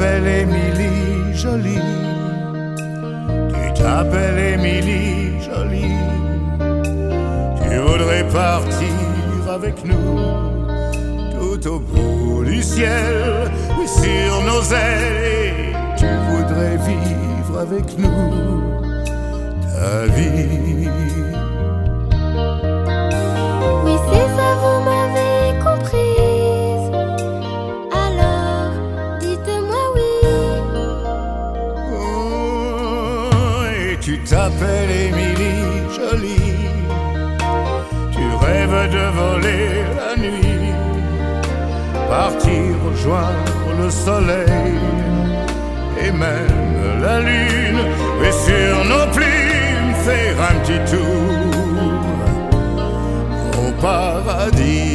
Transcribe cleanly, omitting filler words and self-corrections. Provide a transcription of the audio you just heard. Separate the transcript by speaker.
Speaker 1: t'appelles Émilie Jolie. Tu t'appelles Émilie Jolie. Tu voudrais partir avec nous tout au bout du ciel, et sur nos ailes. Tu voudrais vivre avec nous ta vie.
Speaker 2: Oui, c'est ça, vous m'avez comprise. Alors, dites-moi oui.
Speaker 1: Oh, et tu t'appelles Émilie Jolie. Tu rêves de voler la nuit, partir rejoindre le soleil et même la lune, et sur nos plumes faire un petit tour au paradis.